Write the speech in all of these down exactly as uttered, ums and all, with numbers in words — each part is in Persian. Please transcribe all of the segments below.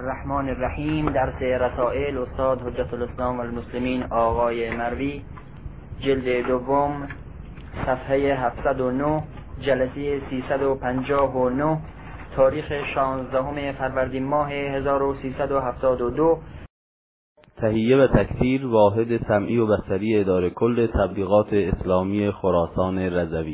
الرحمن الرحیم. درس رسائل استاد حجت الاسلام و المسلمین آقای مروی، جلد دوم، صفحه هفتصد و نه، جلسه سیصد و پنجاه و نه، تاریخ شانزدهم فروردین ماه هزار و سیصد و هفتاد و دو. تهیه و تکثیر واحد سمعی و بصری اداره کل تبلیغات اسلامی خراسان رضوی.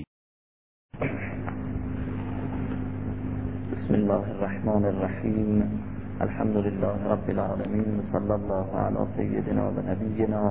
بسم الله الرحمن الرحیم. الحمد لله رب العالمین. صلی الله علی سیدنا و نبینا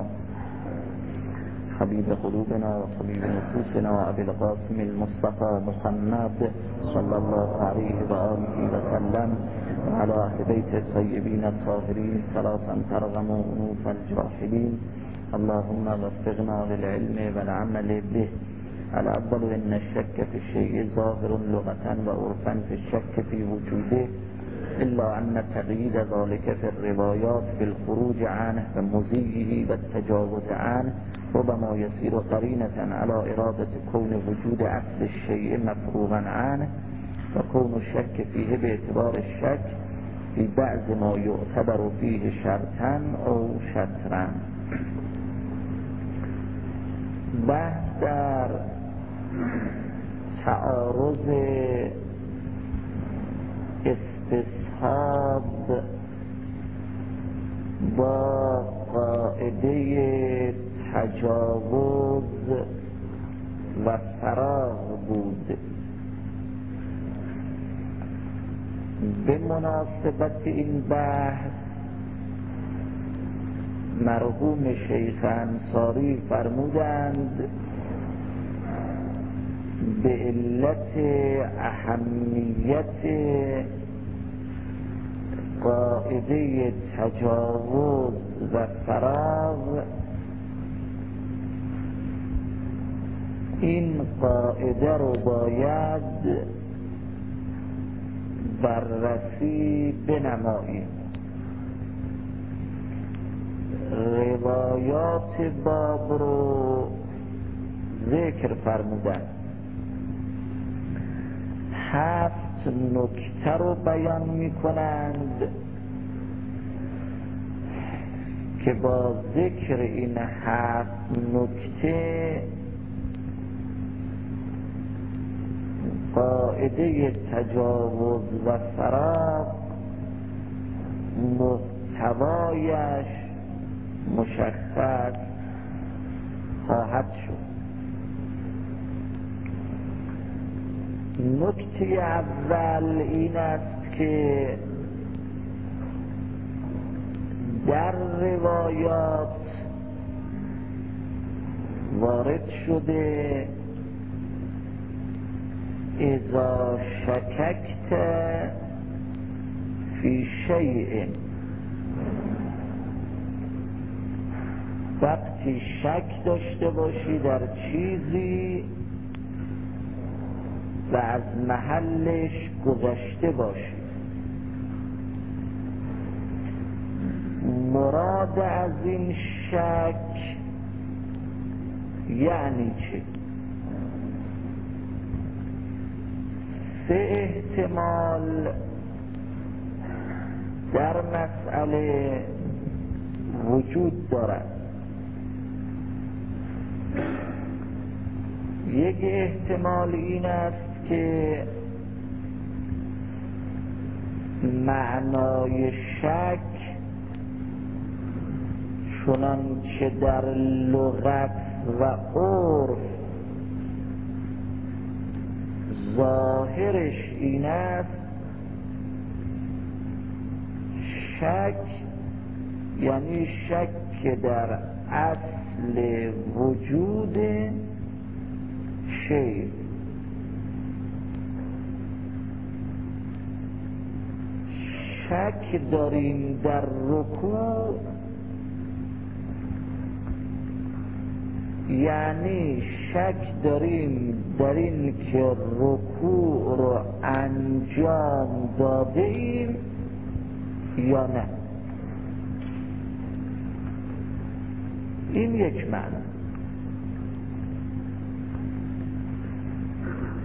حبیب قلوبنا و طبیب نفوسنا ابی القاسم المصطفى محمد صلی الله علیه و آله و سلم و علی اهل بیت الطیبین الطاهرین صلاة ترغم انوف الجاحدین. اللهم وفقنا للعلم والعمل به. الاول ان الشك في الشيء ظاهر لغة وعرفا في الشك في وجوده، إلا أن تقييد ذلك في الروايات بالخروج عنه ومزيه والتجاوز عنه ربما يصير قرينة على إرادة كون وجود أصل الشيء مفروغا عنه، وكون الشك فيه باعتبار الشك في بعض ما يعتبر فيه شرطا أو شطرا. بحث در تعارض استصحاب با قاعده تجاوز و فراغ بود. به مناسبت این بحث مرحوم شیخ انصاری فرمودند به علت اهمیت قاعده تجاوز و فراغ این قاعده رو باید بررسی بنماییم. روایات باب رو ذکر فرمودن، هفت نکته رو بیان می کنند که با ذکر این هفت نکته قاعده تجاوز و فراغ محتوایش مشخص خواهد شد. نکته اول این است که در روایات وارد شده اذا شککت فی شیء، وقتی شک داشته باشی در چیزی و از محلش گذشته باشی. مراد از این شک یعنی چه؟ سه احتمال در مسئله وجود دارد. یک احتمال این است که معنای شک چنانچه در لغت و عرف ظاهرش این است، شک یعنی شک در اصل وجود شی. شک داریم در رکوع یعنی شک داریم در این که رکوع رو انجام داده ایم یا نه. این یک معنی.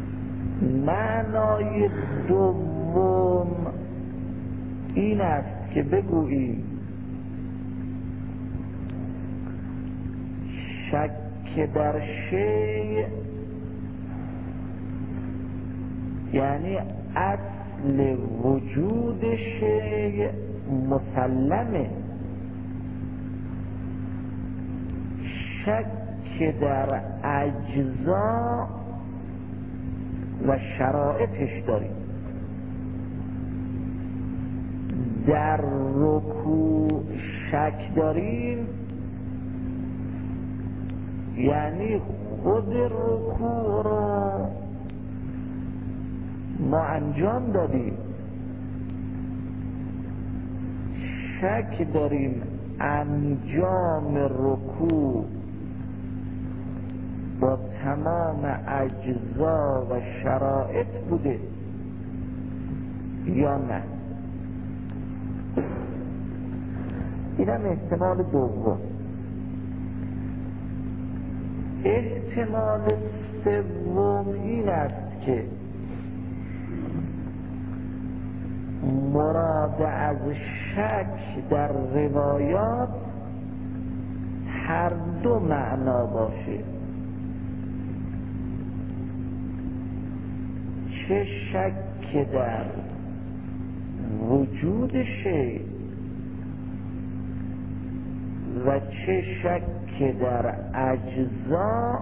معنای دوم این است که بگوییم شک در شیء یعنی اصل وجود شیء مسلمه، شک در اجزا و شرایطش داریم. در رکوع شک داریم یعنی خود رکوع را ما انجام دادیم، شک داریم انجام رکوع با تمام اجزا و شرایط بوده یا نه. اینم احتمال دوم. احتمال سوم این است که مراد از شک در روایات هر دو معنا باشه، چه شک در وجود شیء و چه شک در اجزا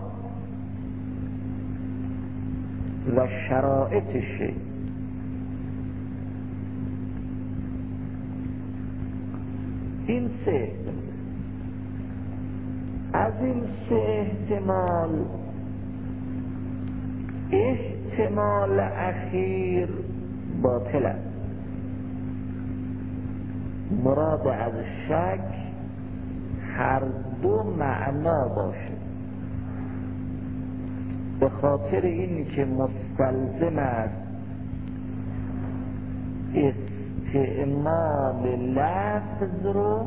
و شرایط شیء. این سه احتمال. از این سه احتمال احتمال اخیر باطل است. مراد از شک هر دو معنا باشه، به خاطر این که مستلزم است استعمال لفظ رو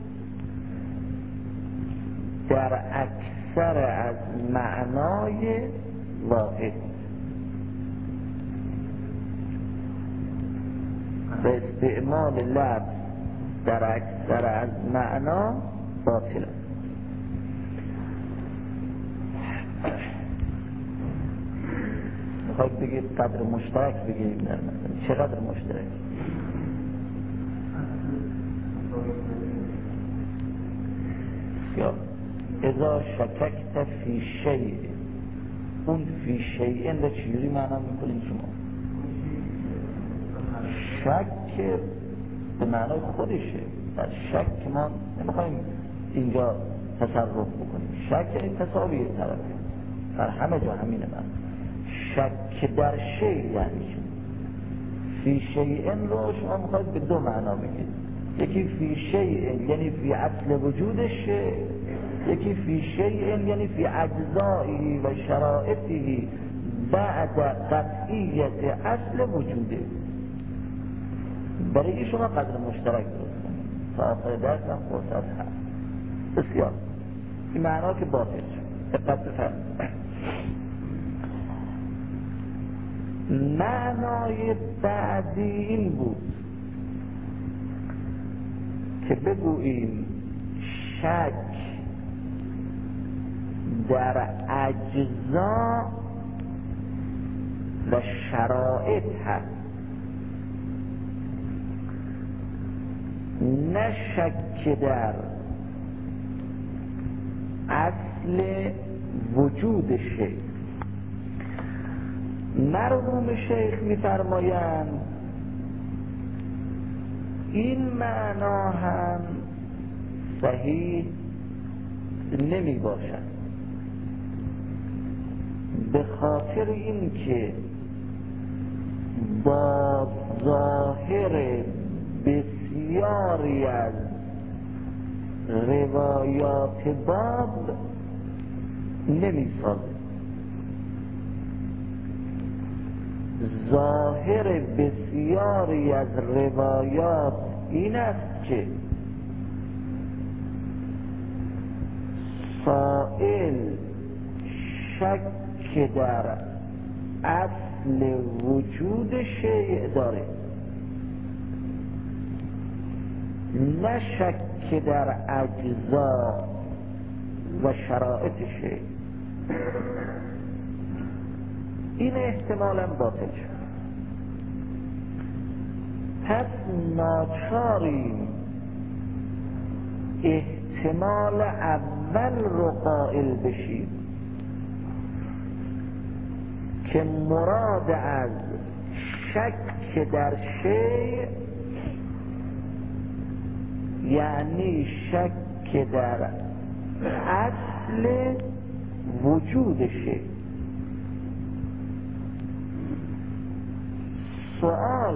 در اکثر از معنای واحد و استعمال لفظ در اکثر از معنا باطل است. خواهید بگید قدر مشترک بگیریم در مثلا چقدر مشترک؟ یا اذا شککت فی شیء، اون فی شیء را چجوری معنا میکنید شما؟ شک به معنای خودشه، در شک ما نمیخوایم اینجا تصرف بکنیم. شک یعنی تساوی طرفه، در همه جا همینه. من شک در شیء یعنی شما فی شیء رو شما میخواید به دو معنا بگید، یکی فی شیء یعنی فی اصل وجود شیء، یکی فی شیء یعنی فی اجزائه و شرائطه بعد قطعیت اصل وجوده. برای شما قدر مشترک درست کنید تا آخر درس هم فرصت هست. بسیار این معنا که باطل شد. دقت بفرمایید. معنای بعدی این بود که بگوییم شک در اجزا و شرایط هست، نه شک در اصل وجود شیء. مرحوم شیخ می‌فرمایند این معنا هم صحیح نمی باشد، به خاطر اینکه با ظاهر بسیاری از روایات باب نمی سازد. ظاهر بسیاری از روایات این است که سائل شک در اصل وجود شیء داره، نه شک در اجزا و شرایطشه، این احتمالا باطل شد. پس ناچاریم احتمال اول رو قائل بشیم که مراد از شک در شیء یعنی شک در اصل وجود شیء. سوال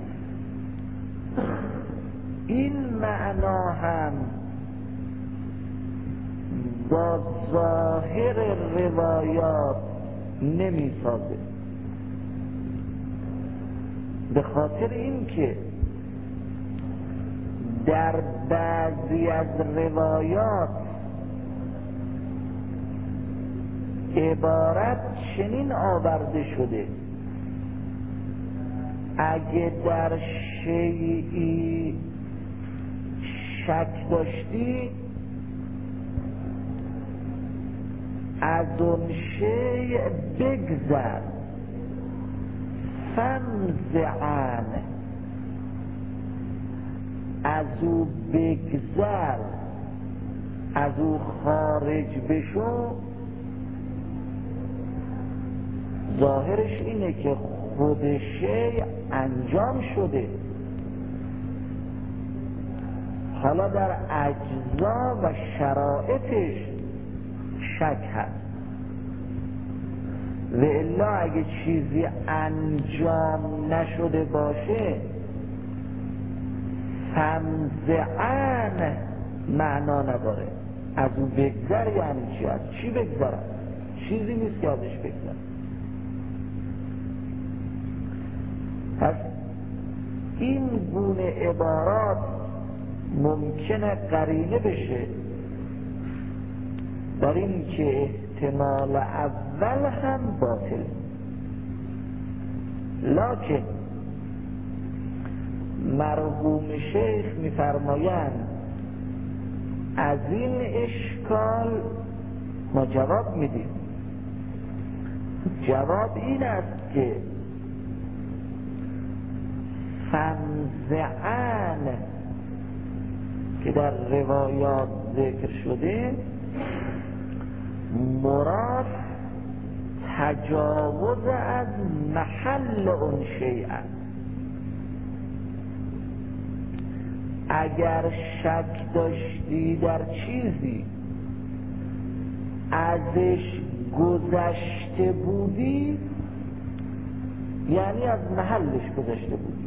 این معنا هم با ظاهر روایات نمی سازه، به خاطر اینکه در بعضی از روایات عبارت چنین آورده شده اگه در شیئی شک داشتی از اون شیء بگذر، فمزعن از او بگذر، از او خارج بشو. ظاهرش اینه که خود شیء انجام شده، حالا در اجزا و شرایطش شک هست. و الا اگه چیزی انجام نشده باشه فمزعن معنا نداره. از او بگذر یعنی چی؟ از چی بگذرم؟ چیزی نیست که ازش بگذر. پس این گونه عبارات ممکنه قرینه بشه در این که احتمال اول هم باطل، لکن مرحوم شیخ می‌فرمایند از این اشکال ما جواب میدیم. جواب این است که فمزعن که در روایات ذکر شده مراد تجاوز از محل اون شیء است. اگر شک داشتی در چیزی ازش گذشته بودی یعنی از محلش گذشته بودی،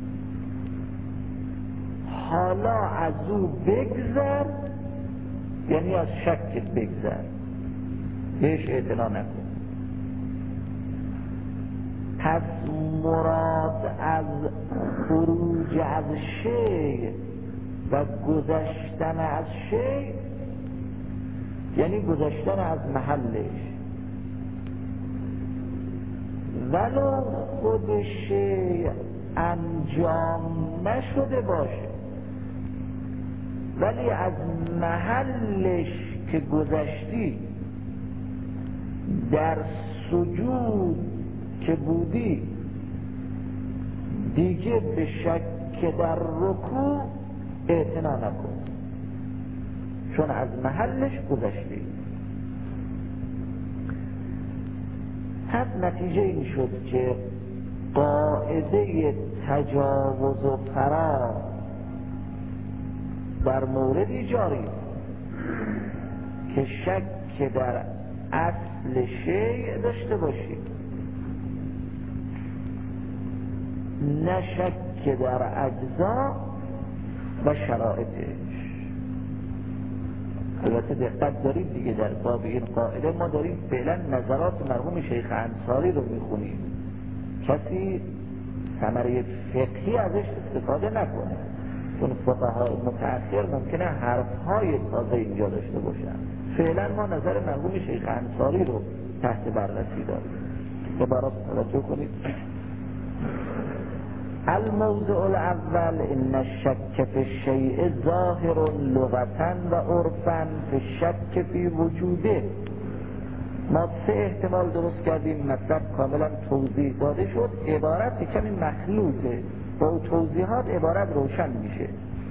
حالا از او بگذر یعنی از شکت بگذر، بهش اعتنا نکن. پس مراد از خروج از شیء و گذشتن از شیء یعنی گذشتن از محلش، ولو خود شیء انجام نشده باشه ولی از محلش که گذشتی در سجود که بودی دیگه به شک در رکوع اعتنا نکن، چون از محلش گذشتی. پس نتیجه این شد که قاعده تجاوز و فرار در موردی جاری که شک در اصل شیء داشته باشی، نه شک در اجزا و شرایطش. البته دقت دارید دیگه در باب این قاعده ما داریم فعلا نظرات مرحوم شیخ انصاری رو میخونیم، کسی ثمره فقهی ازش استفاده نکنه، چون فقهای متأخر ممکنه حرفهای تازه اینجا داشته باشن. فعلا ما نظر مرحوم شیخ انصاری رو تحت بررسی داریم. عبارات توجه کنید. الموضع الاول ان الشک فی الشیء ظاهر لغتا و عرفا فی الشک فی وجوده. ما سه احتمال درست کردیم، مطلب کاملا توضیح داده شد، عبارت کمی مخلوطه، با توضیحات عبارت روشن میشه.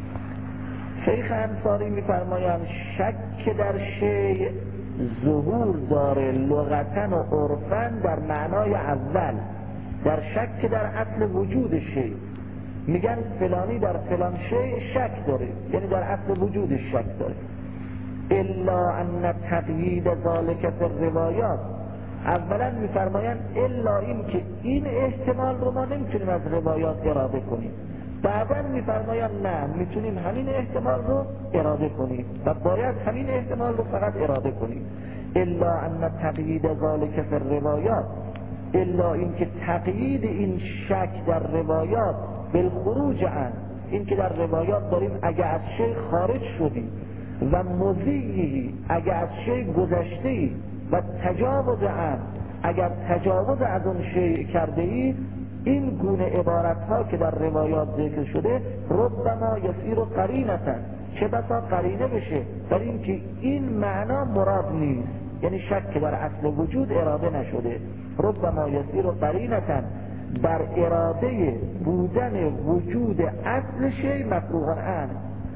شیخ انصاری میفرمایند شک در شیء ظهور داره لغتا و عرفا در معنای اول، در شک در اصل وجود شیء. میگن فلانی در فلان شیء شک داره، یعنی در اصل وجودش شک داره. الا ان تقیید ذالک فی الروایات، اولا میفرمایند الا این که این احتمال رو ما نمیتونیم از روایات اراده کنیم، بعدا میفرمایند نه میتونیم همین احتمال رو اراده کنیم و باید همین احتمال رو فقط اراده کنیم. الا ان تقیید ذالک فی الروایات، الا این که تقیید این شک در روایات بالخروج عن، این که در روایات داریم اگه از شی خارج شدیم و مضیعی اگه از شی گذشته‌ای و تجاوز عن اگر تجاوز از اون شی کرده ای، این گونه عبارت ها که در روایات ذکر شده ربما یصیر قرینةً، چه بسا قرینه بشه در این که این معنا مراد نیست، یعنی شک در اصل وجود اراده نشده. ربما یصیر قرینةً بر اراده بودن وجود اصل شی مفروغ عنه.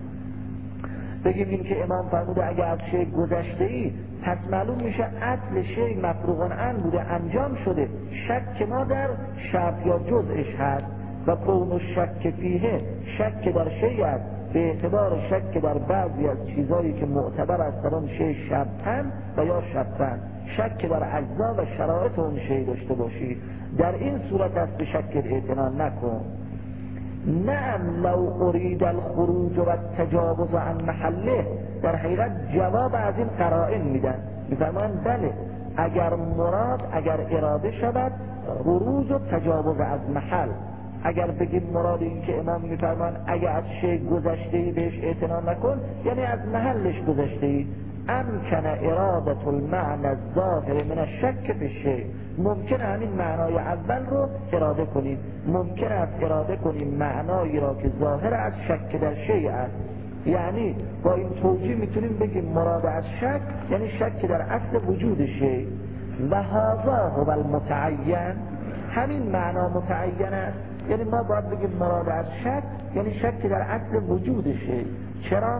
بگیم این که امام فرموده اگر از شی گذشته ای، پس معلوم میشه اصل شی مفروغ عنه بوده، انجام شده. شک ما در شرط یا جزءش هست و کون شک فیه، شک در شی است به اعتبار شک در بعضی از چیزایی که معتبر است در اون شی شبطن و یا شبطن، شک در اجزا و شرایط اون شی داشته باشی، در این صورت است به شک اعتنا نکن. نعم لو ارید الخروج و التجاوز عن محله، در حقیقت جواب از این قرائن میدن، میفرمایند بله اگر مراد اگر اراده شود خروج و تجاوز از محل، اگر بگیم مراد این که امام میفرمان اگر از شی گذشته‌ای بهش اعتنا نکن، یعنی از محلش گذشته‌ای، امکن اراده المعنى الظاهر من الشک فی الشیء، ممکن همین معنای اول رو اراده کنیم، ممکن است اراده کنیم معنایی را که ظاهر از شک در شیء است. یعنی با این توجیه میتونیم بگیم مراد از شک یعنی شک در اصل وجود شیء، و هذا هو المتعین، همین معنا متعین است. یعنی ما باید بگیم مراد از شک یعنی شک در اصل وجود شیء. چرا؟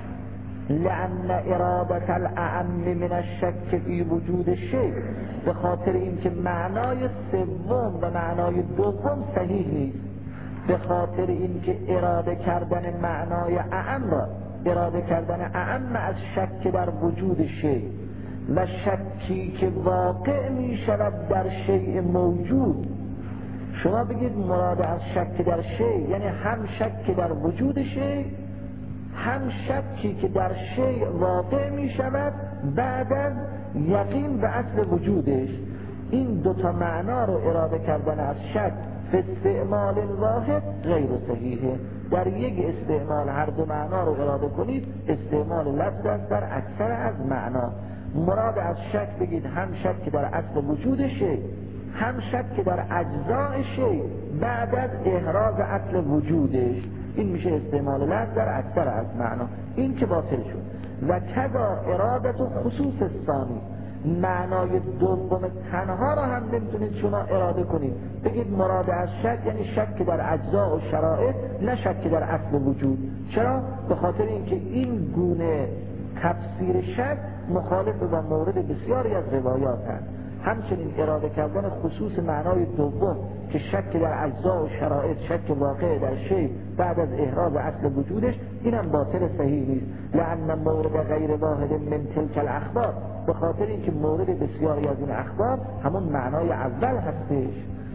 لأن ارادة الاعم من الشک فی وجود شیء، به خاطر اینکه معنای سوم و معنای دوم صحیح نیست، به خاطر اینکه اراده کردن معنای اعم را اراده کردن اعم از شک در وجود شیء و شکی که واقع می شود در شیء موجود، شما بگید مراد از شک در شیء یعنی هم شک در وجود شیء هم شکی که در شیء واقع می شود بعد از یقین به اصل وجودش. این دوتا معنا رو اراده کردن از شک فی استعمال واحد غیر صحیحه، در یک استعمال هر دو معنا رو اراده کنید استعمال لفظ است در اکثر از معنا. مراد از شک بگید هم شک در اصل وجود شیء هم شک در اجزاء شیء بعد از احراز اصل وجودش، این میشه استعمال لفظ در اکثر از معنا، این که باطل شد. و کذا ارادت و خصوص الثانی، معنای دوم تنها را هم نمیتونید شما اراده کنید، بگید مراد از شک یعنی شک در اجزاء و شرایط نه شک در اصل وجود. چرا؟ به خاطر اینکه این گونه تفسیر شک مخالف با مورد بسیاری از روایات هست. همچنین اراده کردن خصوص معنای دوم که شک در اجزا و شرایط، شک واقع در شیء بعد از احراز اصل وجودش، اینم باطل صحیح نیست. لأن مورد غیر واحد من تلک الاخبار، به خاطر اینکه مورد بسیاری از این اخبار همون معنای اول هستش.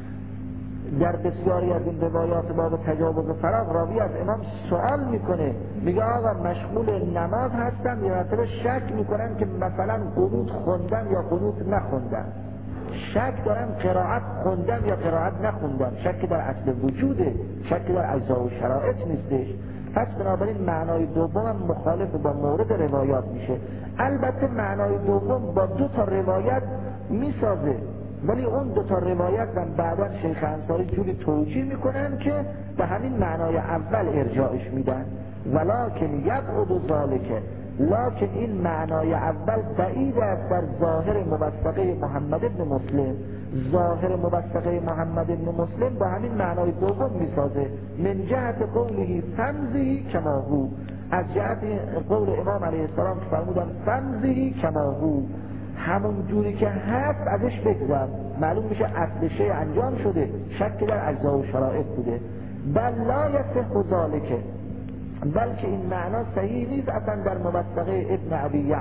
در بسیاری از این روایات باب تجاوز و فراغ راوی از امام سوال میکنه، میگه آقا مشغول نماز هستم یا مثلا شک میکنم که مثلا قنوت خوندم یا قنوت نخوندم، شک دارم قرائت خوندم یا قرائت نخوندم، شک در اصل وجوده، شک در اجزا و شرایط نیستش. پس بنابراین معنای دوم مخالف با مورد روایات میشه. البته معنای دوم با دو تا روایت میسازه، ولی اون دو تا روایت هم بعدا شیخ انصاری جوری توجیه میکنن که به همین معنای اول ارجاعش میدن، ولکن یبعد ذالک، لکن این معنای اول بعید است در ظاهر موثقه محمد بن مسلم. ظاهر موثقه محمد بن مسلم با همین معنای دوم میسازه، من جهت قوله فمزه کما هو، از جهت قول امام علیه السلام که فرمودن فمزه کما هو، همون جوری که هست ازش بگذر. معلوم میشه اصل شی انجام شده، شک در اجزا و شرایط بوده. بل لا یصح ذالک، بلکه این معنا صحیح نیست اصلا در موثقه ابن ابی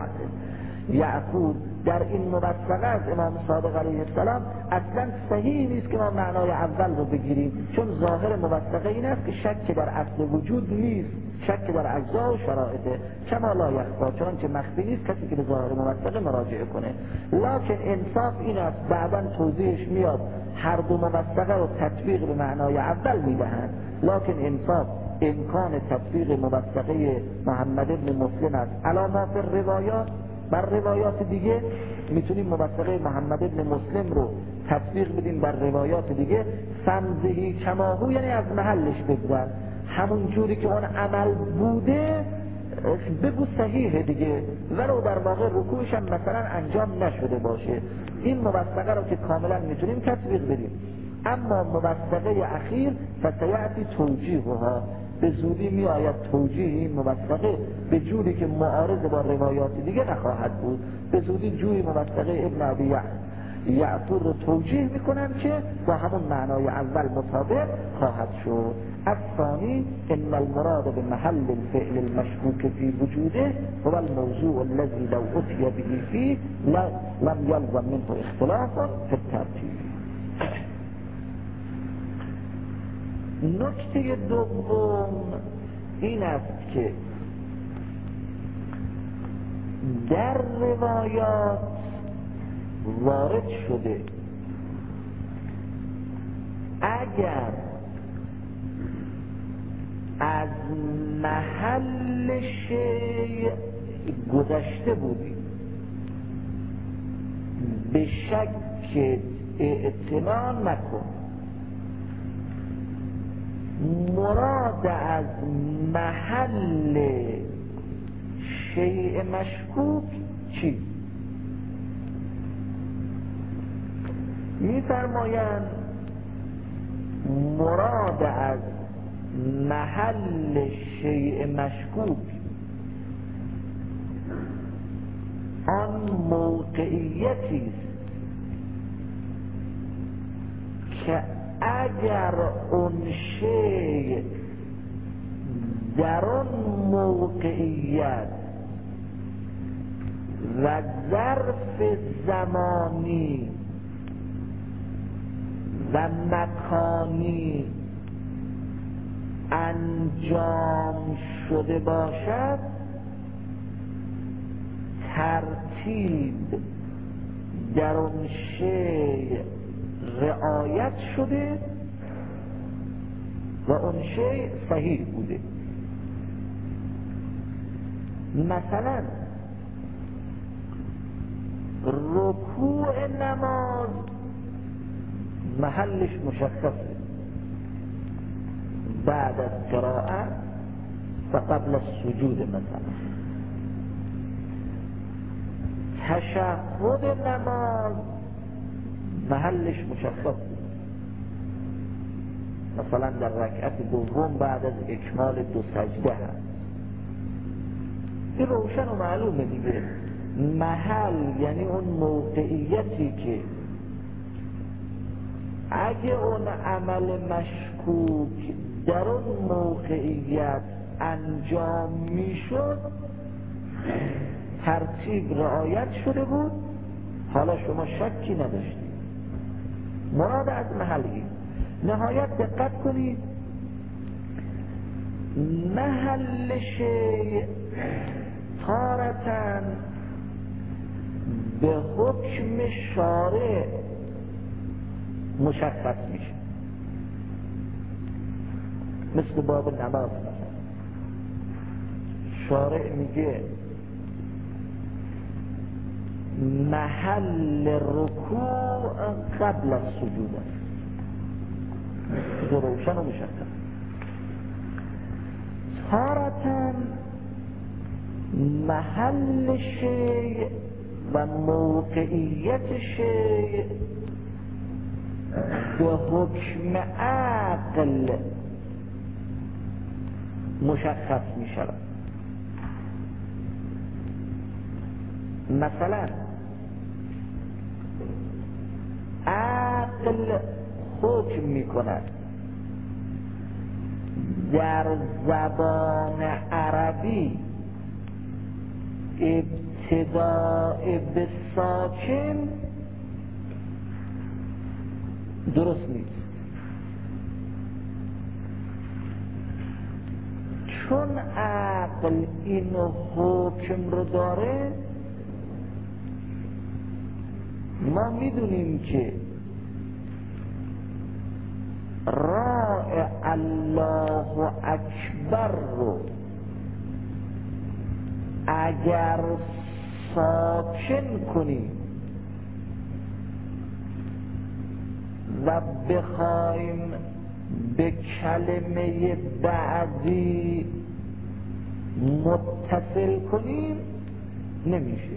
یعقوب. در این موثقه از امام صادق علیه السلام اصلا صحیح نیست که ما معنای اول رو بگیریم، چون ظاهر موثقه این است که شک در اصل وجود نیست، شک در اجزا و شرایطه. کما لا یخفا، چون که مخفی نیست کسی که به ظاهر موثقه مراجعه کنه. لکن انصاف این است، بعدا توضیحش میاد، هر دو موثقه رو تطبیق به معنای اول میدهند، لکن انصاف امکان تطبیق موثقه محمد بن مسلم است علامات روایات بر روایات دیگه. میتونیم موثقه محمد بن مسلم رو تطبیق بدیم بر روایات دیگه. فمزهی کماهو یعنی از محلش بگذر، همون جوری که اون عمل بوده بگو صحیحه دیگه، ولو در واقع رکوعش هم مثلا انجام نشده باشه. این موثقه رو که کاملا میتونیم تطبیق بدیم. اما موثقه اخیر فسیأتی توجیهها، به زودی می آید توجیه این موثقه به جوری که معارض با روایات دیگه نخواهد بود. به زودی جوی موثقه ابن ابی یعقوب رو توجیه میکنن که با همون معنای اول مطابق خواهد شد. الثانی ان المراد به محل الفعل المشکوک فی وجوده هو الموضوع الذي لو اتي به فيه لم يلزم منه اختلاف في الترتیب. نکته دوم این است که در روایات وارد شده اگر از محل شیء گذشته بودی به شک اعتنا نکن. مراد از محل شیء مشکوک چی؟ می‌فرمایند مراد از محل شیء مشکوک آن موقعیتی است که اگر اون شیء در اون موقعیت و ظرف زمانی و مکانی انجام شده باشد ترتیب در اون شیء رعایت شده و اون شیء صحیح بوده. مثلا رکوع نماز محلش مشخصه بعد از قرائت و قبل السجود. مثلا تشهد نماز محلش مشخصه مثلا در رکعت دوم بعد از اکمال دو سجده هست. این روشن و معلومه دیگه. محل یعنی اون موقعیتی که اگه اون عمل مشکوک در اون موقعیت انجام میشد ترتیب رعایت شده بود، حالا شما شکی نداشتید. مراد از محلی نهایت دقت کنید، محل شیء تارتاً به حکم شارع مشخص میشه، مثل باب نماز. مثلا شارع میگه محل رکوع قبل از سجود است. روشن و مشخص. تارتاً محل شیء و موقعیت شیء به حکم عقل مشخص می شود. مثلا عقل حکم می کند در زبان عربی ابتداء به ساکن درست نیست، چون عقل این حکم رو داره. ما میدونیم که راء الله اکبر رو اگر ساکن کنیم و بخوایم به کلمه بعدی متصل کنیم نمیشه،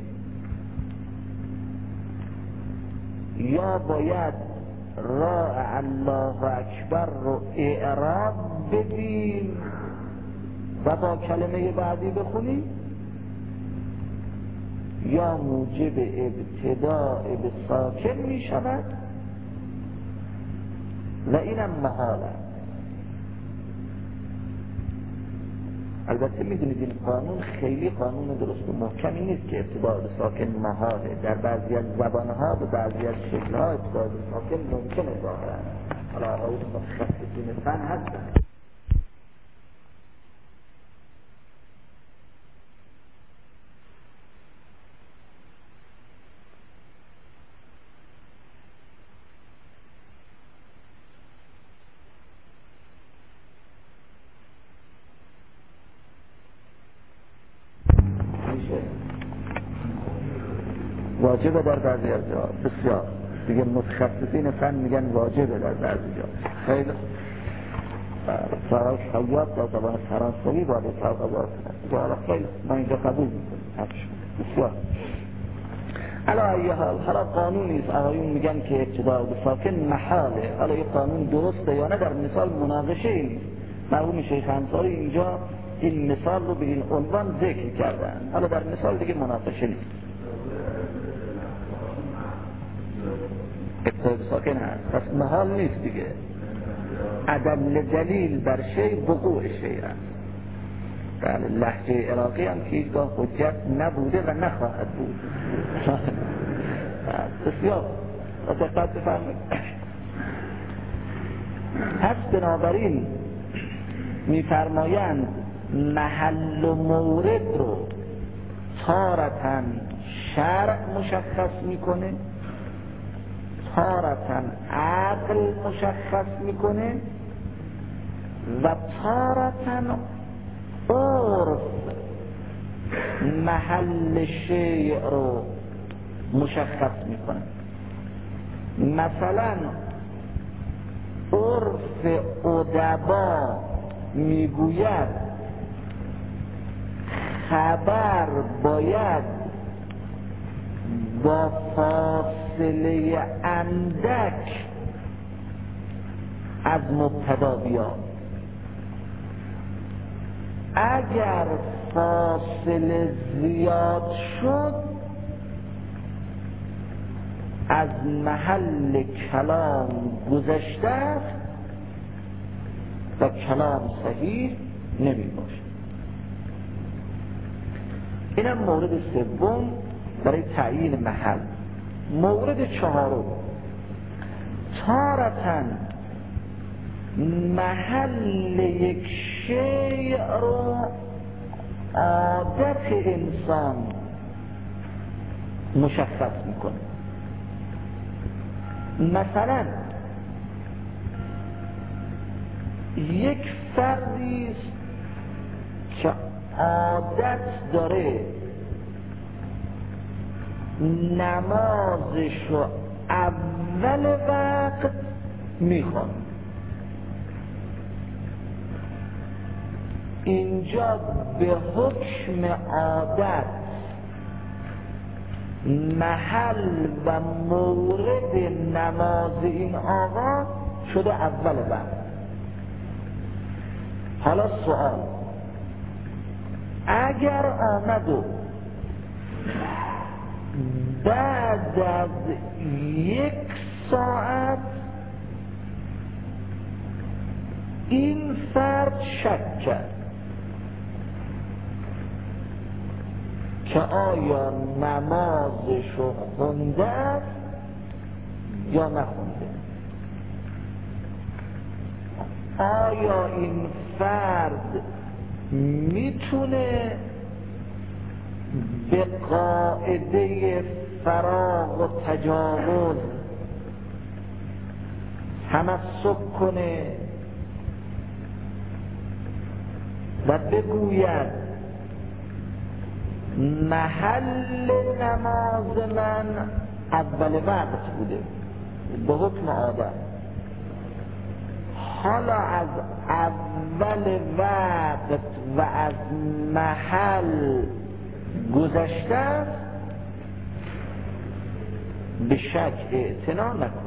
یا باید راء الله اکبر رو اعراب بدیم و با کلمه بعدی بخونیم، یا موجب ابتداء به ساکن می شود و اینم محال است. البته میدونید این قانون خیلی قانون درست و محکمی نیست که ابتداء به ساکن محاله. در بعضی از زبانها و بعضی از شکلها ابتداء به ساکن ممکنه ظاهرا. حالا آقای متخصصین فن هستن. واجبه در بعضی از جا، بسیار دیگه متخصصین فن میگن واجبه در بعضی جا. خیلی فرای خیاط در زبان فرانسوی باید فرق باید کنه. خیلی ما اینجا قبول میکنیم. بسیار علا ایه حال، حالا قانونی است آقایون میگن که ابتداء به ساکن محاله. حالا یه قانون درسته یا نه در مثال مناقشه ای نیست. مرحوم شیخ انصاری اینجا این مثال رو به این عنوان ذکر کردن. حالا در مثال دیگه مناقشه نیست. ابتداء به ساکن هست، پس محال نیست دیگه. عدم دلیل بر شی وقوع شی است. در لهجه عراقی هم که هیچگاه حجت نبوده و نخواهد بود. بسیار و دقت بفرمایید. پس بنابراین میفرمایند محل و مورد رو تارتاً شرع مشخص میکنه، تارتاً عقل مشخص میکنه و تارتاً عرف محل شیء رو مشخص میکنه. مثلا عرف ادبا میگوید خبر باید با فاصله اندک از مبتدا بیاد. اگر فاصله زیاد شد از محل کلام گذشته است و کلام صحیح نمی باشد. اینم مورد سوم برای تعیین محل. مورد چهارم، تارتاً محل یک شیء رو عادت انسان مشخص میکنه. مثلا یک فردی است که عادت داره نمازشو اول وقت میخوان. اینجا به حکم عادت محل و مورد نماز این آقا شده اول وقت. حالا سوال، اگر آمد و بعد از یک ساعت این فرد شک کرد که آیا نمازشو خونده است یا نخونده، آیا این فرد میتونه به قاعده فراغ و تجاوز تمسک کنه و بگوید محل نماز من اول وقت بوده به حکم عادت، حالا از اول وقت و از محل گذشته به شک اعتنا نکن.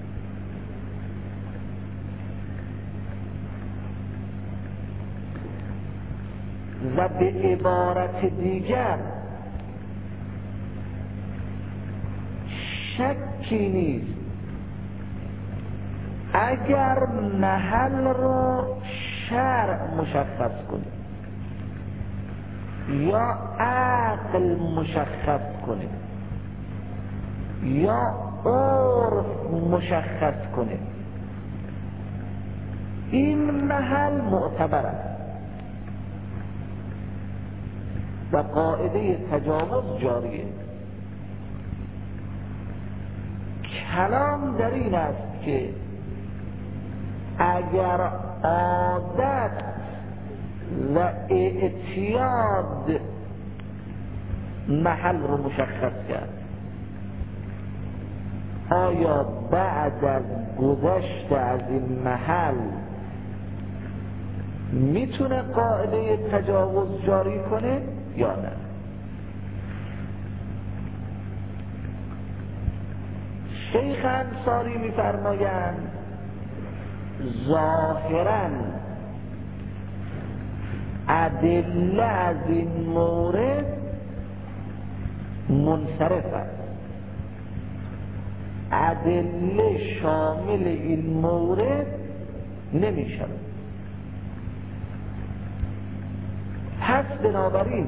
و به عبارت دیگر شکی نیست اگر محل رو شرع مشخص کنه یا عقل مشخص کنه یا عرف مشخص کنه، این محل معتبر است و قاعده تجاوز جاریه. کلام در این است که اگر عادت و اعتیاد محل رو مشخص کرد، آیا بعد از گذشت از این محل میتونه قاعده تجاوز جاری کنه یا نه؟ شیخ انصاری میفرمایند ظاهراً ادله از این مورد منصرف است، ادله شامل این مورد نمیشه. پس بنابراین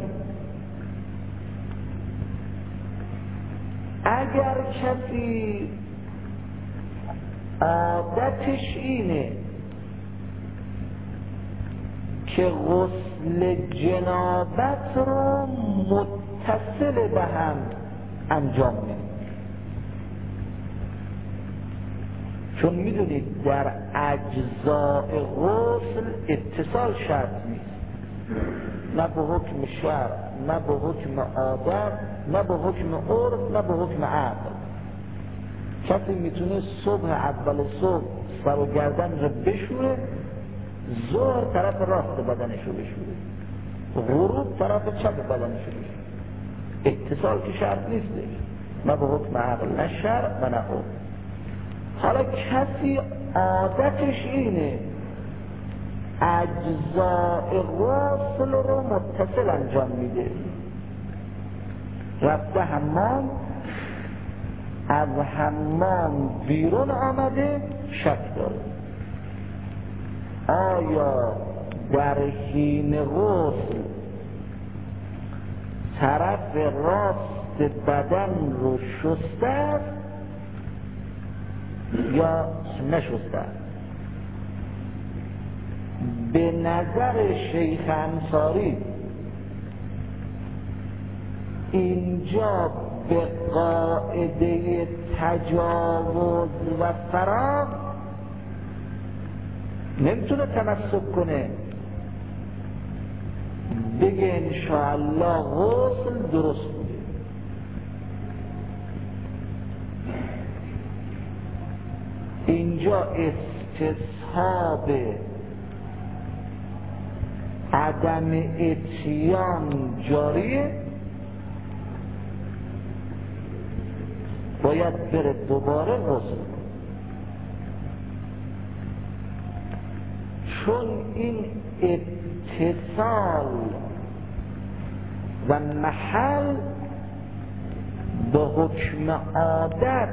اگر کسی عادتش اینه که غسل جنابت رو متصل به هم انجام میده، چون میدونید در اجزاء غسل اتصال شرط نیست، نه به حکم شرع، نه به حکم عادت، نه به حکم عرف، نه به حکم عقل. کسی میتونه صبح اول صبح سر و گردن رو بشوره، ظهر طرف راست بدنش رو بشوره، غروب طرف چپ بدنش رو بشوره. اتصال که شرط نیستش، نه به حکم عقل، نه شرع و نه عرف. حالا کسی عادتش اینه اجزاء غسل رو متصل انجام میده، رفته حمام، از حمام بیرون آمده، شک داره آیا در حین غسل طرف راست بدن رو شسته است یا نشسته است. به نظر شیخ انصاری اینجا به قاعده تجاوز و فراغ نمیتونه تمسک کنه، بگه انشاءالله غسل درست بوده. اینجا استصحاب عدم اتیان جاریه، باید بره دوباره غسل، چون این اتصال و محل به حکم عادت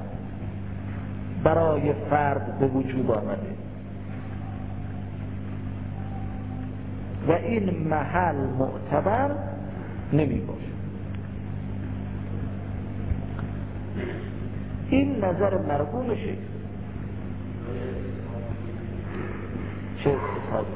برای فرد به وجود آمده و این محل معتبر نمی باشه. این نظر مرگونشه. چه اتفاقی؟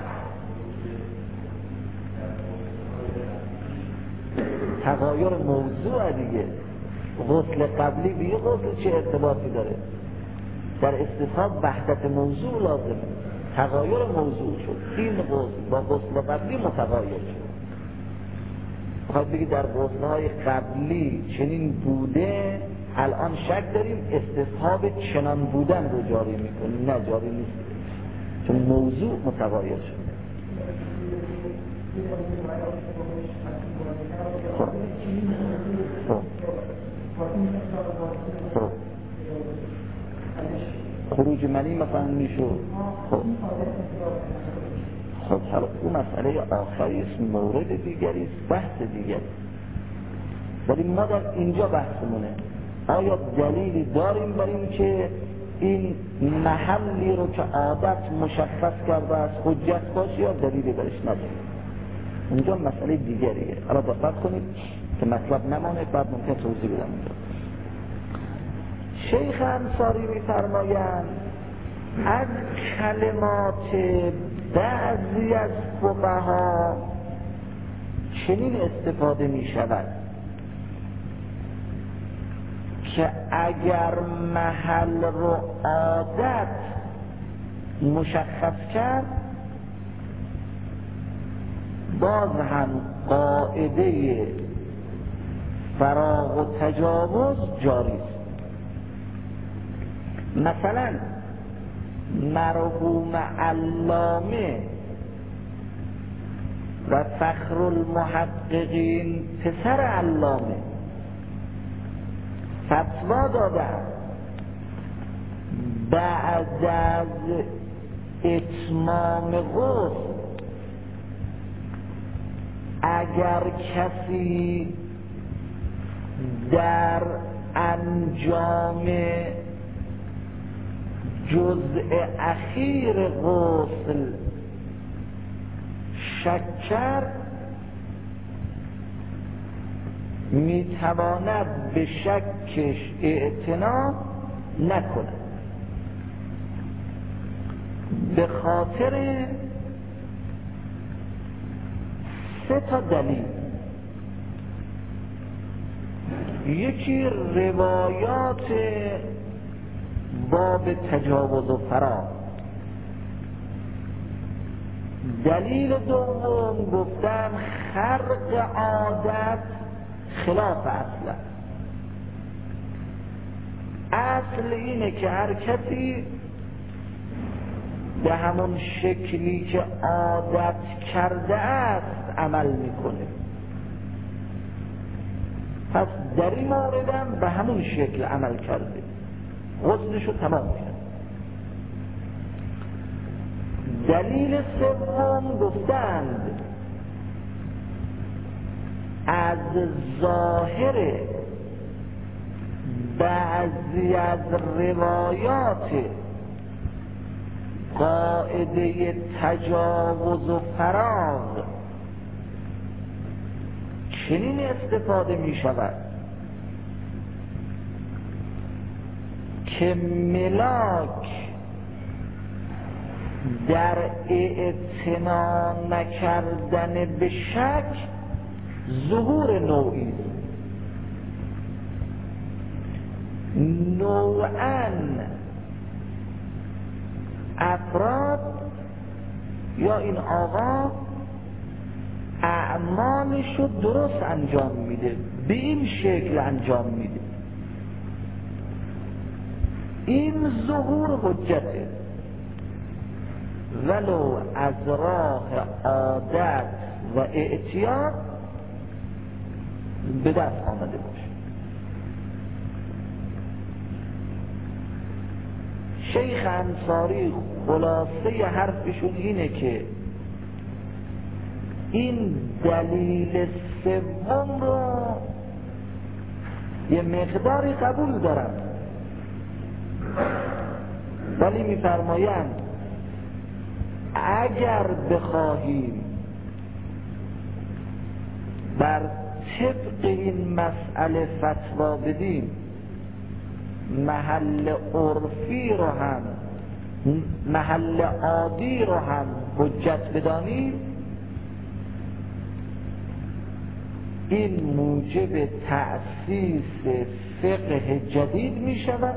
تغایر موضوع دیگه. غسل قبلی به یه غسل چه ارتباطی داره؟ در استصحاب وحدت موضوع لازمه. تغایر موضوع شد، این غسل با غسل قبلی متغایر شد. بخواید بگید در غسل‌های قبلی چنین بوده، الان شک داریم استصحاب چنان بودن رو جاری میکنیم. نه، جاری نیست، چون موضوع متغایر شد. خب خب خب خروج منی مثلا میشود. خب خب حالا اون مسئله آخری است، مورد دیگری است، بحث دیگری. ولی ما در اینجا بحثمونه آیا دلیلی داریم بر این که این محلی رو که عادت مشخص کرده است حجت باشه یا دلیلی برش نداریم؟ اینجا مسئله دیگریه. حالا دقت کنید که مطلب نمانه، بعد ممکن توضیح بدم. اینجا شیخ انصاری می‌فرمایند از کلمات بعضی از فقها چنین استفاده می‌شود که اگر محل رو عادت مشخص کرد، باز هم قاعده فراغ و تجاوز جاری است. مثلا مرحوم علامه و فخر المحققین پسر علامه فتوا دادن بعد از اتمام غسل اگر کسی در انجام جزء اخیر غسل شک کرد، میتواند به شکش اعتنا نکند، به خاطر سه تا دلیل. یکی روایات باب تجاوز و فرا، دلیل دوم گفتن خرق عادت خلاف اصل. اصل اینه که هر کسی به همون شکلی که عادت کرده است عمل میکنه، پس در این موردم به همون شکل عمل کرده، غسلشو تمام کرد. دلیل سوم گفتند از ظاهر بعضی از روایات قاعده تجاوز و فراغ چنین استفاده می شود که ملاک در اعتنا نکردن به شک ظهور نوعی، نوعاً افراد یا این آقا اعمالش رو درست انجام میده، به این شکل انجام میده. این ظهور حجته، ولو از راه عادت و اعتیاد به دست آمده باشه. شیخ انصاری خلاصه حرفشون اینه که این دلیل سوم رو یه مقداری قبول دارن، ولی میفرمایند اگر بخواهیم بر طبق این مسئله فتوا بدیم، محل عرفی رو هم محل عادی رو هم حجت بدانیم، این موجب تأسیس فقه جدید می شود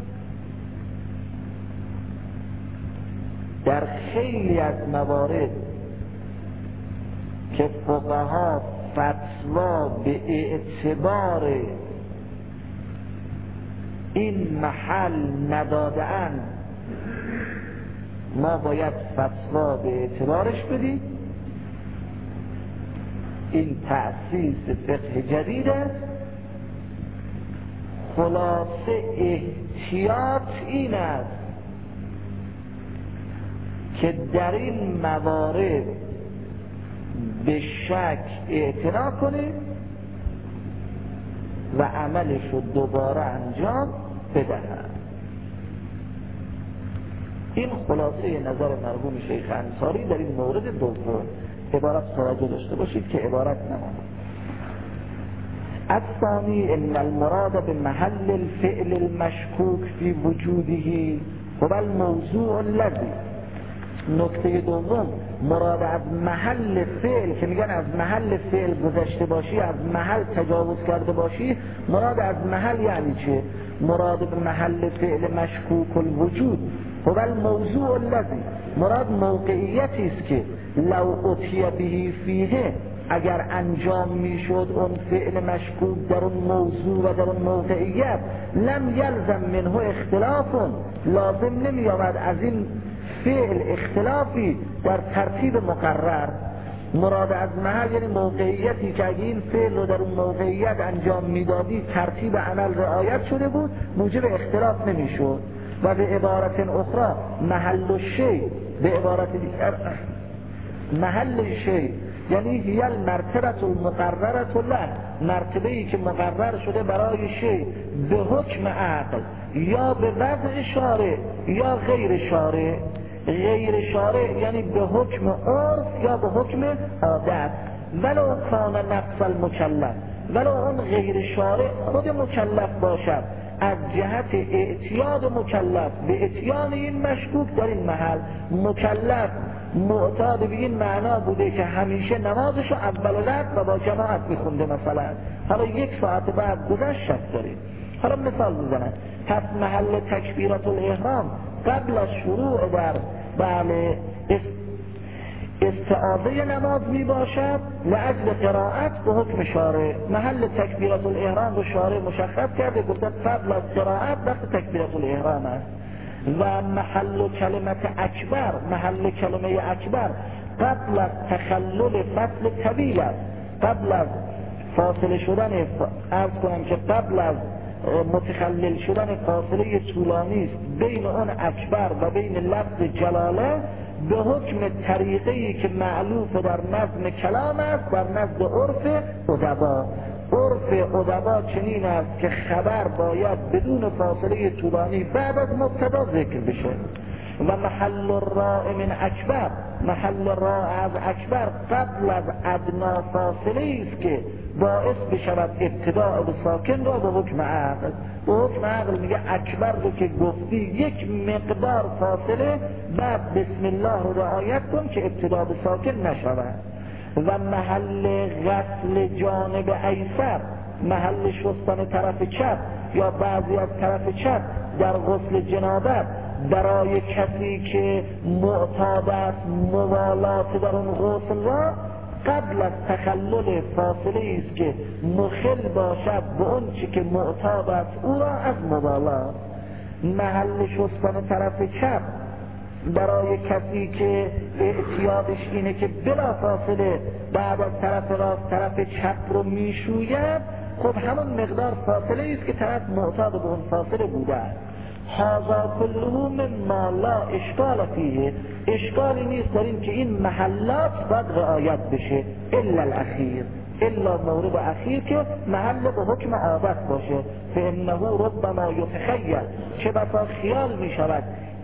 در خیلی از موارد که فقها فتوا به اعتبار این محل نداده‌اند، ما باید فتوا به اعتبارش بدیم. این تأسیس فقه جدید است. خلاصه احتیاط این است که در این موارد به شک اعتنا کنیم و عملش رو دوباره انجام بدهد. این خلاصه نظر مرحوم شیخ انصاری در این مورد دوم. عبارت توجه داشته باشید که عبارت نماند. الثانی ان المراد به محل الفعل المشکوک فی وجوده هو الموضوع الذی. نکته دوم، مراد از محل فعل که میگن از محل فعل گذشته باشی، از محل تجاوز کرده باشی، مراد از محل یعنی چه؟ مراد به محل فعل مشکوک الوجود هو الموضوع الذی، مراد موقعیتی است که لو اتی به فیه، اگر انجام میشد اون فعل مشکوک در اون موضوع و در اون موقعیت، لم یلزم منه اختلاف، لازم نمی آمد از این فعل اختلافی در ترتیب مقرر. مراد از محل یعنی موقعیتی که اگه این فعل رو در اون موقعیت انجام میدادی ترتیب عمل رعایت شده بود، موجب اختلاف نمیشد. و به عبارت اخرى محل الشیء، به عبارت دیگر محل شیء یعنی هی المرتبه المقرره له، مرتبه ای که مقرر شده برای شیء به حکم عقل یا به وضع شارع یا غیر شارع. غیر شارع یعنی به حکم عرف یا به حکم عادت. ولو کان نفس المکلف، ولو اون غیر شارع خود مکلف باشد، از جهت اعتیاد مکلف به اتیان این مشکوک در این محل، مکلف معتاد به این معنا بوده که همیشه نمازشو اول وقت و با جماعت میخونده، مثلا حالا یک ساعت بعد گذشت شک داریم. حالا مثال میزنم، پس محل تکبیرات الاحرام قبل از شروع در بله استعاذه نماز می باشد لأجل قرائت به حکم شارع. محل تکبیرات الاحرام رو شارع مشخص کرده، گفته قبل از قرائت وقت تکبیرات الاحرام است. و محل کلمت اکبر، محل کلمه اکبر قبل از تخلل فصل طویل است، قبل از فاصله شدن، عرض کنم که قبل از متخلل شدن فاصله طولانی است بین اون اکبر و بین لفظ جلاله، به حکم طریقه‌ای که معلوف در نظم کلام است در نزد عرف ادبا. عرف ادبا چنین است که خبر باید بدون فاصله طولانی بعد از مبتدا ذکر بشه. و محل الراء من اکبر، محل راء از اکبر قبل از ادنا فاصله است که باعث بشود ابتداء به ساکن را به حکم عقل. به حکم عقل میگه اکبر رو که گفتی یک مقدار فاصله بعد بسم الله رو رعایت کن که ابتداء به ساکن نشود. و محل غسل جانب ایسر، محل شستن طرف چپ یا بعضی از طرف چپ در غسل جنابت برای کسی که معتاد است موالات در اون غسل را، قبل از تخلل فاصله است که مخل باشد به اون چی که معتاد است او را از موالات. محل شستن طرف چپ برای کسی که اعتیادش اینه که بلا فاصله بعد از طرف راست طرف چپ رو میشوید، خب همون مقدار فاصله است که طرف معتاد به اون فاصله بوده است. هذا كله مما لا اشکال فیه، اشکالی نیست در این که این محلات باید رعایت بشه، الا الاخیر، الا مورد اخیر که محل به حکم عادت باشه. فانه ربما یتخیل، چه بسا خیال می شود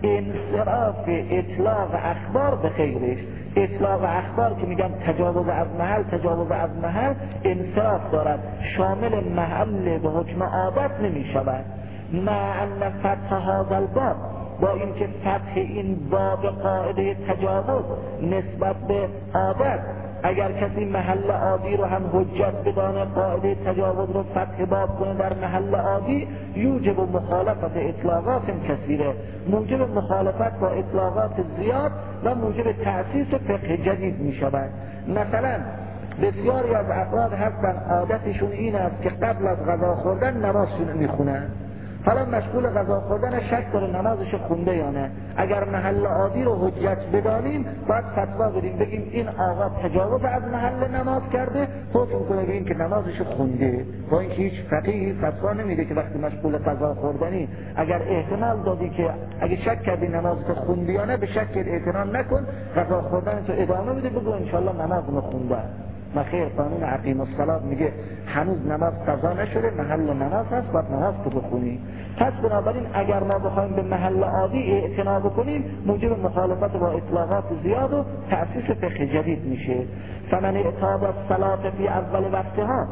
انصراف اطلاق اخبار به غیرش. اطلاق اخبار که میگن تجاوز از محل، تجاوز از محل انصراف دارد، شامل محل به حکم عادت نمی شود. مع ان فتح هذا الباب، با اینکه فتح این باب قاعده تجاوز نسبت به عادت، اگر کسی محل عادی رو هم حجت بدانه قاعده تجاوز رو فتح باب کنه در محل عادی، یوجب مخالفت اطلاقات کثیره، موجب مخالفت با اطلاقات زیاد و موجب تأسیس فقه جدید می شود. مثلا بسیاری از افراد هستن عادتشون این است که قبل از غذا خوردن نمازشون می خونن، حالا مشغول غذا خوردن، شک داره نمازش خونده یا نه. اگر محل عادی رو حجت بدانیم باید فتوا بدیم، بگیم این آقا تجاوز از محل نماز کرده، حکم کنه بگیم که نمازش خونده، با اینکه هیچ فقیهی فتوا نمیده که وقتی مشغول غذا خوردنی اگر احتمال دادی که اگه شک کردی نمازت خونده یا نه، به شک اعتنا نکن، غذا خوردن تو ادامه بده، بگو ان شاء الله نمازم خونده. مخیر قانون اقیم الصلاة میگه هنوز نماز قضا نشده، محل نماز هست، باید نماز تو بخونی. پس بنابراین اگر ما بخوایم به محل عادی اعتنا بکنیم، موجب مخالفت با اطلاقات زیاد و تأسیس فقه جدید میشه. فمن اعتاد الصلاة فی اول وقتها،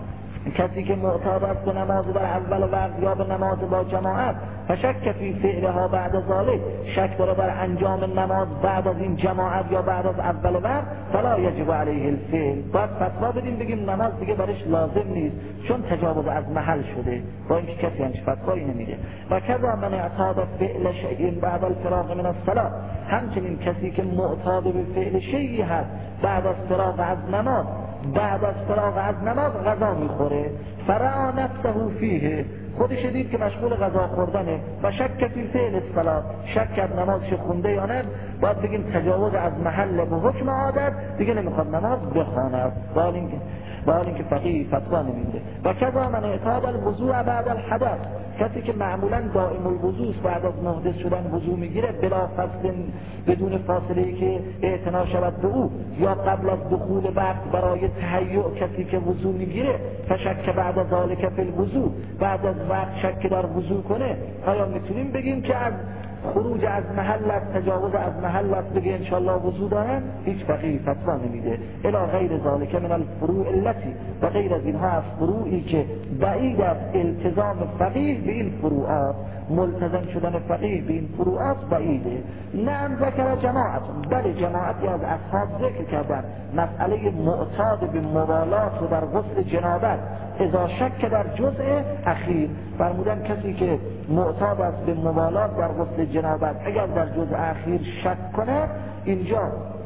کسی که معتاد است به نماز در اول وقت یا به نماز با جماعت، فشک فی فعلها بعد ذلك، شک داره در انجام نماز بعد از این جماعت یا بعد از اول وقت، فلا یجب علیه الفعل، باید فتوا بدیم بگیم نماز دیگه برش لازم نیست چون تجاوز از محل شده، با اینکه کسی همچین فتوایی نمیده. و کذا من اعتاد فعل شیء بعد الفراغ من الصلاة، همچنین کسی که معتاد به فعل شیئی هست بعد از فراغ از نماز، بعد از فراغ از نماز غذا میخوره، فرعا نفسه فیه، خودش دید که مشغول غذا خوردنه و شک فی فعل الصلاة، شک کرد نمازش خونده یا نه، باید بگیم تجاوز از محل به حکم عادت، دیگه نمیخواد نماز بخواند، با اینکه با اینکه فقیه فتوا نمیده. و کذا من اعتاد الوضوء بعد الحدث، کسی که معمولا دائم الوضوء بعد از محدث شدن وضو میگیره بلا فصل، بدون فاصله که اعتنا شود به او، یا قبل از دخول وقت برای تهیع کسی که وضو میگیره، فشک بعد از ذالک فی الوضوء، بعد از وقت شک در وضو کنه، آیا میتونیم بگیم که از خروج از محل است، تجاوز از محل است، بگه انشاءالله وضو دارن؟ هیچ فقیه فتوا نمیده. الی غیر ذالک من الفروع التي، و غیر از اینها از فروعی که بعید از التزام فقیه به این فروعات، ملتزم شدن فقیه به این فروعات بعیده. نعم ذکر جماعت، بله جماعتی از اصحاب ذکر کردن مسئله معتاد به موالات و در غسل جنابت، اذا شک در جزء اخیر، فرمودن کسی که معتاد است به موالات در غسل جنابت اگر در جزء اخیر شک کنه، اینجا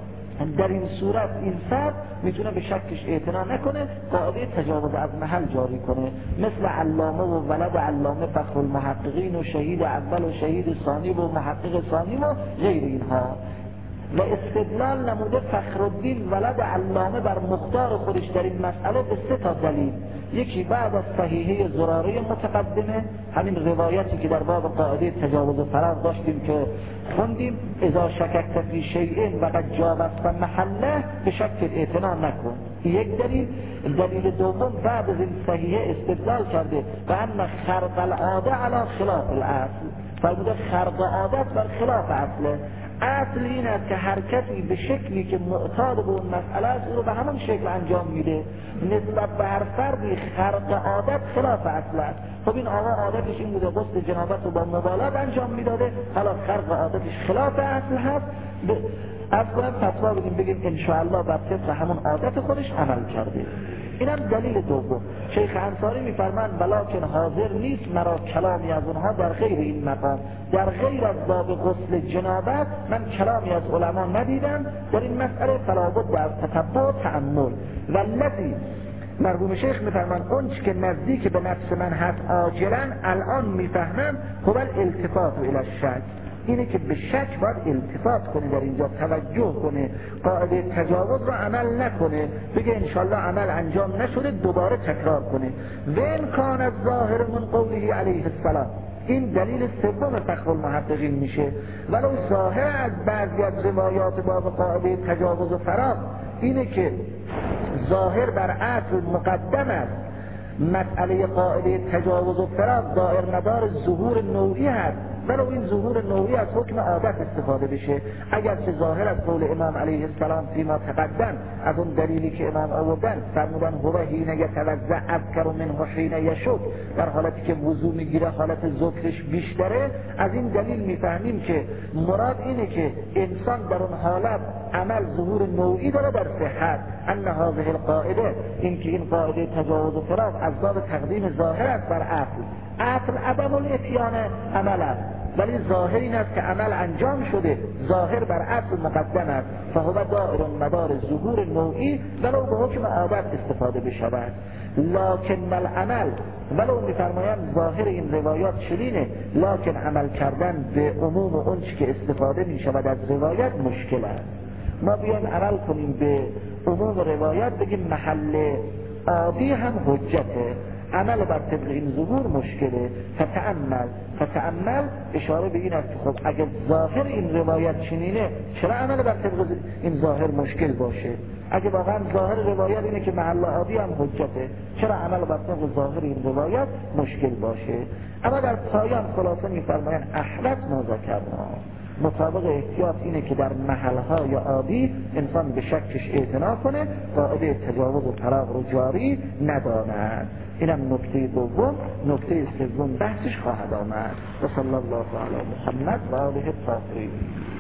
در این صورت این فرد میتونه به شکش اعتنا نکنه، قاعده تجاوز از محل جاری کنه، مثل علامه و ولد علامه فخر المحققین و شهید اول و شهید ثانی و محقق ثانی و غیر اینها. و استدلال نموده فخرالدین ولد علامه بر مختار خودش در این مسئله به سه تا دلیل. یکی بعد از صحیحه زراره متقدمه، همین روایتی که در باب قاعده تجاوز فراغ داشتیم که خوندیم، اذا شککت فی شیء و قد جاوزت محله به شک اعتنا نکن. یک دلیل. دلیل دوم بعد از این صحیحه استدلال کرده و ان خرق العاده علی خلاف الاصل، فرموده خرق عادت بر خلاف اصله. اصل این است که هر کسی به شکلی که معتاد به اون مسئله است او رو به همون شکل انجام میده، نسبت به هر فردی خرق عادت خلاف اصل است. خب این آقا عادتش این بوده غسل جنابت رو با موالات انجام میداده، حالا خرق عادتش خلاف اصل هست، از کنم فتوا بدیم بگیم انشاءالله بر طبق همون عادت خودش عمل کرده. اینم دلیل دوم. شیخ انصاری میفرمان ولکن حاضر نیست مرا کلامی از اونها در غیر این مقام، در غیر از باب غسل جنابت من کلامی از علما ندیدم در این مسئله، فلا بد از تتبع و تأمل. والذی مرحوم شیخ میفرمان اون چی که نزدیک به نفس من هست عاجلا الان میفهمم هو الالتفات الی الشک، اینه که به شک باید التفات کنه، در اینجا توجه کنه، قاعده تجاوز رو عمل نکنه، بگه انشالله عمل انجام نشده دوباره تکرار کنه. و ان کان الظاهر من قوله علیه السلام، این دلیل سوم فخر المحققین میشه. ولو ظاهر از بعضی از روایات باب قاعده تجاوز و فراغ اینه که ظاهر بر اصل مقدم است، مسئله قاعده تجاوز و فراغ دائر مدار ظهور نوعی هست، ولو این ظهور نوعی از حکم عادت استفاده بشه. اگر که ظاهر از قول امام علیه السلام فیما تقدم از اون دلیلی که امام آوردن فرمودن هو حین یتوضأ اذکر منه حین یشک، در حالتی که وضو میگیره حالت ذکرش بیشتره، از این دلیل میفهمیم که مراد اینه که انسان در اون حالت عمل ظهور نوعی داره در صحت. ان هذه القاعده، این که این قاعده تجاوز و فراغ از باب تقدیم ظاهر است بر اصل، اصل عدم الاتیان عمل است، ولی ظاهر این است که عمل انجام شده، ظاهر بر اصل مقدم است، فهو دائر مدار ظهور نوعی ولو به حکم عادت استفاده بشود. لکن العمل، ولو میفرمایند ظاهر این روایات چنینه، لکن عمل کردن به عموم اون چی که استفاده میشود از روایت مشکل است. ما بیایم عمل کنیم به عموم روایت، بگیم محل عادی هم حجته، عمل بر طبق این ظهور مشکله. فتأمل، فتأمل اشاره به این است که خب اگر ظاهر این روایت چنینه چرا عمل بر طبق این ظاهر مشکل باشه؟ اگه واقعا ظاهر روایت اینه که محل عادی هم حجته، چرا عمل بر طبق ظاهر این روایت مشکل باشه؟ اما در پایان خلاصه می‌فرمایند احرص ما ذکرنا، مطابق احتیاط اینه که در محلهای عادی انسان به شکش اعتنا کنه، قاعده تجاوز و فراغ رو جاری نداند. اینم نکته دوم. نکته سوم بحثش خواهد آمد. و صلی الله علی محمد و آله الطاهرین.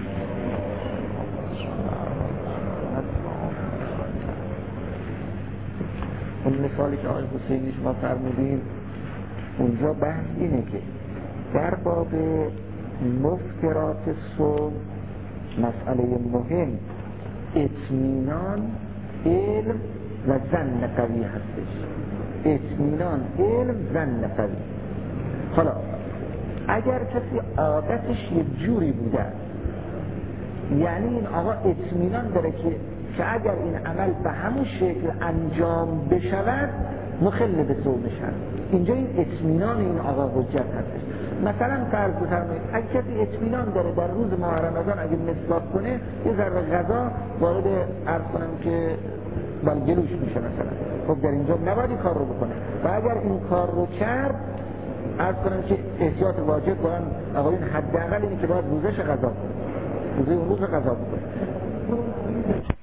اون مثالی که آقای حسینی شما فرمودین اونجا بحث اینه که در باب مفکرات صلح مسئله مهم اطمینان، علم و ظن قوی هستش. اطمینان، علم، ظن قوی. حالا اگر کسی عادتش یک جوری بوده، یعنی این آقا اطمینان داره که که اگر این عمل به همون شکل انجام بشود مخل به صومشن، اینجا این اطمینان این آقا حجت هستش. مثلا فرض بفرمایید اگه کسی اطمینان داره در روز ماه رمضان اگه مصرف کنه یه ذره غذا وارد عرض کنم که بلگلوش میشه مثلا، خب در اینجا نباید این کار رو بکنه. و اگر این کار رو کرد عرض کنم که احتیاط واجب دارن آقایون، حداقل اینه که باید روزش غذا کنه، روزه اون روز غذا بکنه.